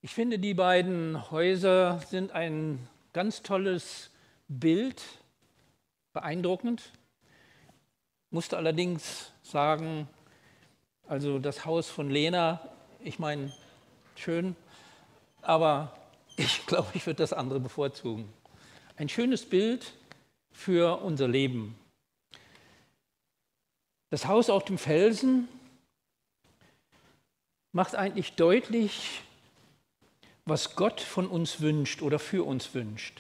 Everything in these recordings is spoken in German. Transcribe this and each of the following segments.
Ich finde, die beiden Häuser sind ein ganz tolles Bild, beeindruckend. Musste allerdings sagen, also das Haus von Lena, ich meine, schön, aber ich glaube, ich würde das andere bevorzugen. Ein schönes Bild für unser Leben. Das Haus auf dem Felsen macht eigentlich deutlich, was Gott von uns wünscht oder für uns wünscht.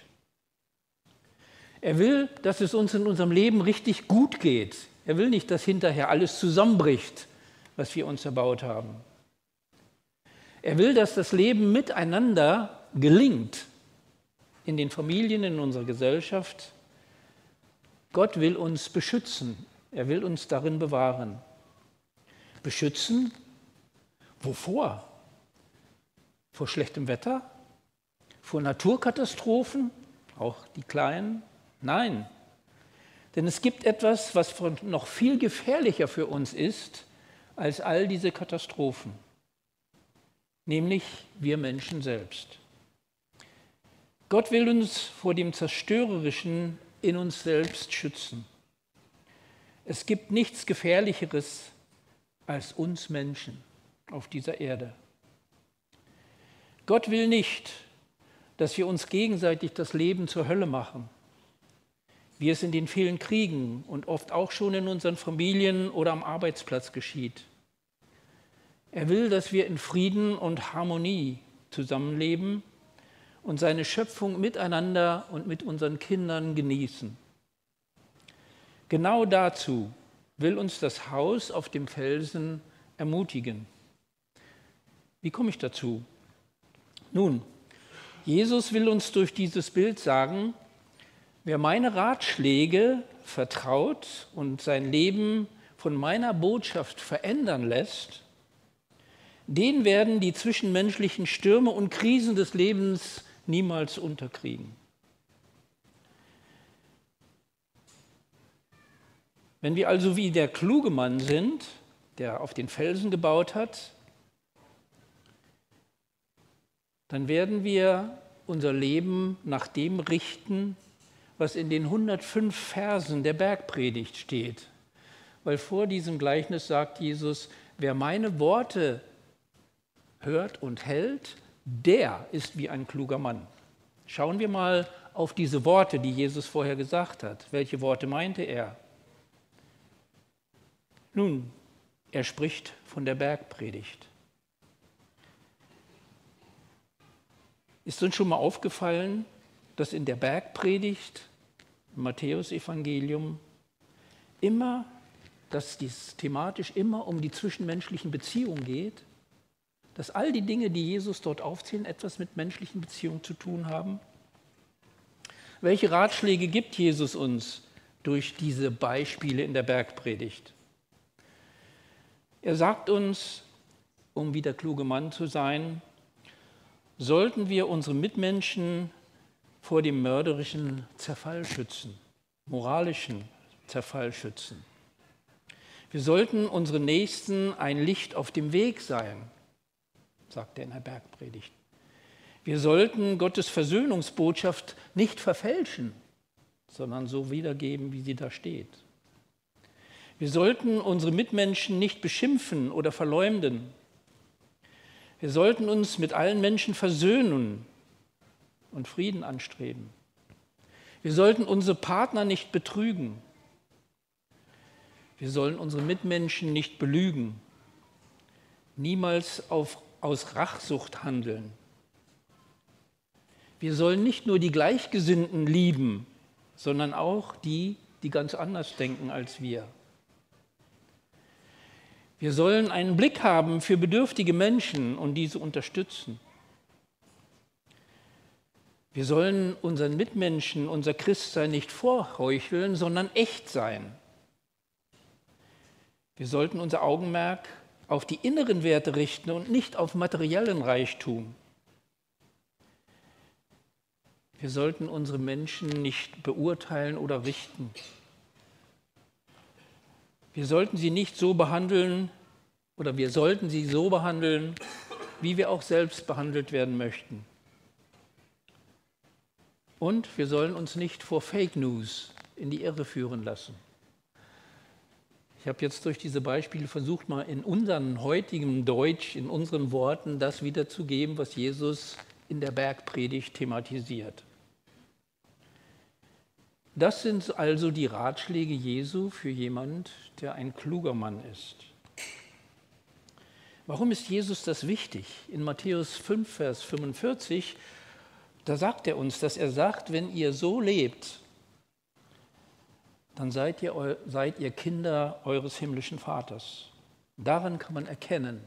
Er will, dass es uns in unserem Leben richtig gut geht. Er will nicht, dass hinterher alles zusammenbricht, was wir uns erbaut haben. Er will, dass das Leben miteinander gelingt, in den Familien, in unserer Gesellschaft. Gott will uns beschützen. Er will uns darin bewahren. Beschützen? Wovor? Vor schlechtem Wetter? Vor Naturkatastrophen? Auch die kleinen? Nein. Denn es gibt etwas, was noch viel gefährlicher für uns ist als all diese Katastrophen. Nämlich wir Menschen selbst. Gott will uns vor dem Zerstörerischen in uns selbst schützen. Es gibt nichts Gefährlicheres als uns Menschen auf dieser Erde. Gott will nicht, dass wir uns gegenseitig das Leben zur Hölle machen, wie es in den vielen Kriegen und oft auch schon in unseren Familien oder am Arbeitsplatz geschieht. Er will, dass wir in Frieden und Harmonie zusammenleben und seine Schöpfung miteinander und mit unseren Kindern genießen. Genau dazu will uns das Haus auf dem Felsen ermutigen. Wie komme ich dazu? Nun, Jesus will uns durch dieses Bild sagen, wer meine Ratschläge vertraut und sein Leben von meiner Botschaft verändern lässt, den werden die zwischenmenschlichen Stürme und Krisen des Lebens niemals unterkriegen. Wenn wir also wie der kluge Mann sind, der auf den Felsen gebaut hat, dann werden wir unser Leben nach dem richten, was in den 105 Versen der Bergpredigt steht. Weil vor diesem Gleichnis sagt Jesus, wer meine Worte hört und hält, der ist wie ein kluger Mann. Schauen wir mal auf diese Worte, die Jesus vorher gesagt hat. Welche Worte meinte er? Nun, er spricht von der Bergpredigt. Ist uns schon mal aufgefallen, dass in der Bergpredigt, im Matthäusevangelium, dass dies thematisch immer um die zwischenmenschlichen Beziehungen geht? Dass all die Dinge, die Jesus dort aufzählen, etwas mit menschlichen Beziehungen zu tun haben? Welche Ratschläge gibt Jesus uns durch diese Beispiele in der Bergpredigt? Er sagt uns, um wie der kluge Mann zu sein, sollten wir unsere Mitmenschen vor dem mörderischen Zerfall schützen, moralischen Zerfall schützen. Wir sollten unseren Nächsten ein Licht auf dem Weg sein, sagt er in der Bergpredigt. Wir sollten Gottes Versöhnungsbotschaft nicht verfälschen, sondern so wiedergeben, wie sie da steht. Wir sollten unsere Mitmenschen nicht beschimpfen oder verleumden. Wir sollten uns mit allen Menschen versöhnen und Frieden anstreben. Wir sollten unsere Partner nicht betrügen. Wir sollen unsere Mitmenschen nicht belügen. Niemals aus Rachsucht handeln. Wir sollen nicht nur die Gleichgesinnten lieben, sondern auch die, die ganz anders denken als wir. Wir sollen einen Blick haben für bedürftige Menschen und diese unterstützen. Wir sollen unseren Mitmenschen, unser Christsein nicht vorheucheln, sondern echt sein. Wir sollten unser Augenmerk auf die inneren Werte richten und nicht auf materiellen Reichtum. Wir sollten unsere Menschen nicht beurteilen oder richten. Wir sollten sie nicht so behandeln, oder wir sollten sie so behandeln, wie wir auch selbst behandelt werden möchten. Und wir sollen uns nicht vor Fake News in die Irre führen lassen. Ich habe jetzt durch diese Beispiele versucht, mal in unserem heutigen Deutsch, in unseren Worten, das wiederzugeben, was Jesus in der Bergpredigt thematisiert. Das sind also die Ratschläge Jesu für jemand, der ein kluger Mann ist. Warum ist Jesus das wichtig? In Matthäus 5, Vers 45, da sagt er uns, dass er sagt, wenn ihr so lebt, dann seid ihr Kinder eures himmlischen Vaters. Daran kann man erkennen,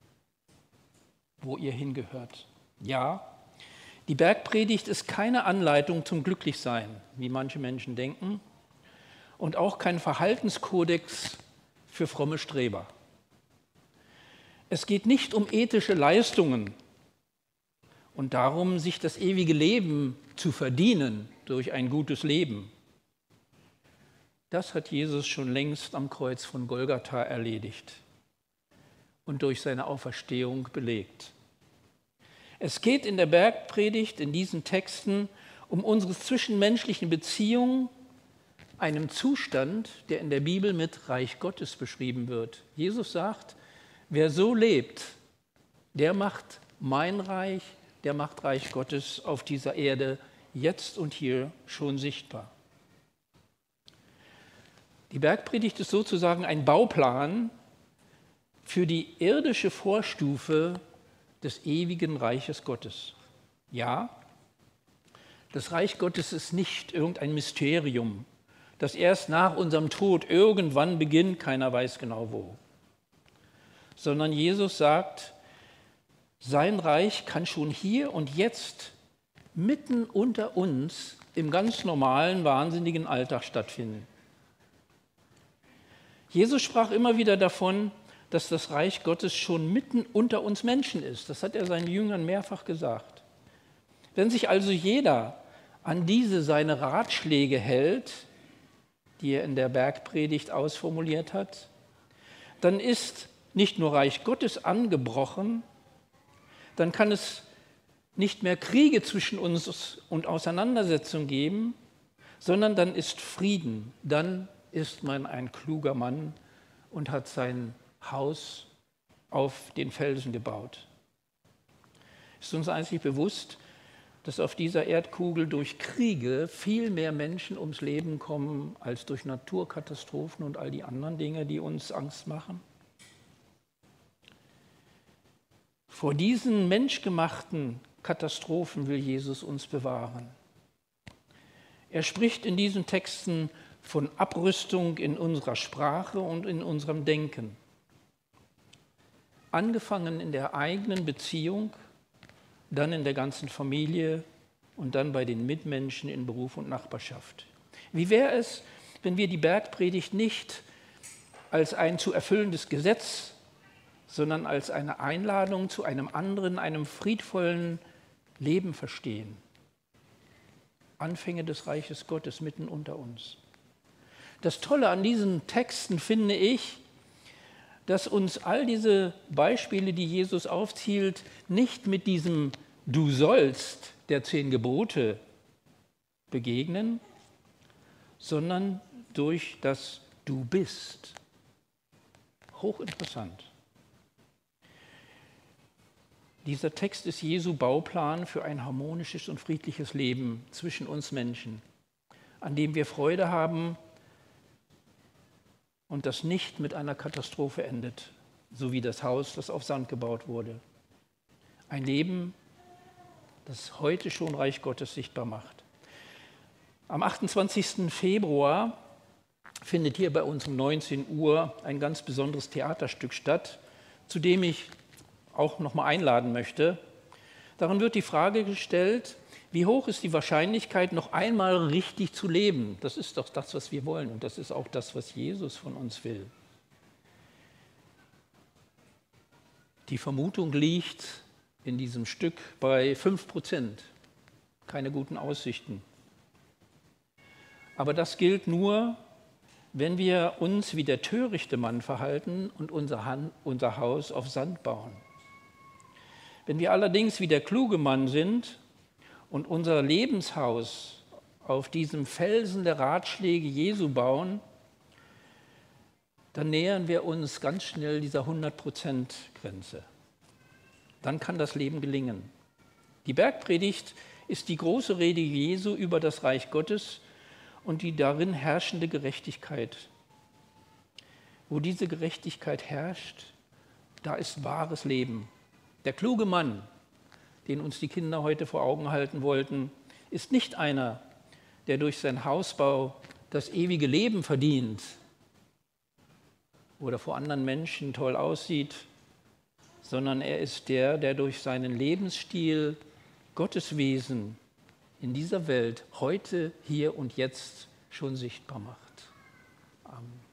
wo ihr hingehört. Ja, die Bergpredigt ist keine Anleitung zum Glücklichsein, wie manche Menschen denken, und auch kein Verhaltenskodex für fromme Streber. Es geht nicht um ethische Leistungen und darum, sich das ewige Leben zu verdienen durch ein gutes Leben. Das hat Jesus schon längst am Kreuz von Golgatha erledigt und durch seine Auferstehung belegt. Es geht in der Bergpredigt, in diesen Texten, um unsere zwischenmenschlichen Beziehungen, einem Zustand, der in der Bibel mit Reich Gottes beschrieben wird. Jesus sagt, wer so lebt, der macht mein Reich, der macht Reich Gottes auf dieser Erde jetzt und hier schon sichtbar. Die Bergpredigt ist sozusagen ein Bauplan für die irdische Vorstufe des ewigen Reiches Gottes. Ja, das Reich Gottes ist nicht irgendein Mysterium, das erst nach unserem Tod irgendwann beginnt, keiner weiß genau wo. Sondern Jesus sagt, sein Reich kann schon hier und jetzt mitten unter uns im ganz normalen, wahnsinnigen Alltag stattfinden. Jesus sprach immer wieder davon, dass das Reich Gottes schon mitten unter uns Menschen ist. Das hat er seinen Jüngern mehrfach gesagt. Wenn sich also jeder an diese seine Ratschläge hält, die er in der Bergpredigt ausformuliert hat, dann ist nicht nur Reich Gottes angebrochen, dann kann es nicht mehr Kriege zwischen uns und Auseinandersetzungen geben, sondern dann ist Frieden, dann ist man ein kluger Mann und hat sein Haus auf den Felsen gebaut. Ist uns eigentlich bewusst, dass auf dieser Erdkugel durch Kriege viel mehr Menschen ums Leben kommen als durch Naturkatastrophen und all die anderen Dinge, die uns Angst machen? Vor diesen menschgemachten Katastrophen will Jesus uns bewahren. Er spricht in diesen Texten von Abrüstung in unserer Sprache und in unserem Denken. Angefangen in der eigenen Beziehung, dann in der ganzen Familie und dann bei den Mitmenschen in Beruf und Nachbarschaft. Wie wäre es, wenn wir die Bergpredigt nicht als ein zu erfüllendes Gesetz, sondern als eine Einladung zu einem anderen, einem friedvollen Leben verstehen? Anfänge des Reiches Gottes mitten unter uns. Das Tolle an diesen Texten finde ich, dass uns all diese Beispiele, die Jesus aufzählt, nicht mit diesem Du sollst der 10 Gebote begegnen, sondern durch das Du bist. Hochinteressant. Dieser Text ist Jesu Bauplan für ein harmonisches und friedliches Leben zwischen uns Menschen, an dem wir Freude haben und das nicht mit einer Katastrophe endet, so wie das Haus, das auf Sand gebaut wurde. Ein Leben, das heute schon Reich Gottes sichtbar macht. Am 28. Februar findet hier bei uns um 19 Uhr ein ganz besonderes Theaterstück statt, zu dem ich auch noch mal einladen möchte. Darin wird die Frage gestellt, wie hoch ist die Wahrscheinlichkeit, noch einmal richtig zu leben? Das ist doch das, was wir wollen und das ist auch das, was Jesus von uns will. Die Vermutung liegt in diesem Stück bei 5%. Keine guten Aussichten. Aber das gilt nur, wenn wir uns wie der törichte Mann verhalten und unser Haus auf Sand bauen. Wenn wir allerdings wie der kluge Mann sind und unser Lebenshaus auf diesem Felsen der Ratschläge Jesu bauen, dann nähern wir uns ganz schnell dieser 100%-Grenze. Dann kann das Leben gelingen. Die Bergpredigt ist die große Rede Jesu über das Reich Gottes und die darin herrschende Gerechtigkeit. Wo diese Gerechtigkeit herrscht, da ist wahres Leben. Der kluge Mann, den uns die Kinder heute vor Augen halten wollten, ist nicht einer, der durch seinen Hausbau das ewige Leben verdient oder vor anderen Menschen toll aussieht, sondern er ist der, der durch seinen Lebensstil Gottes Wesen in dieser Welt heute, hier und jetzt schon sichtbar macht. Amen.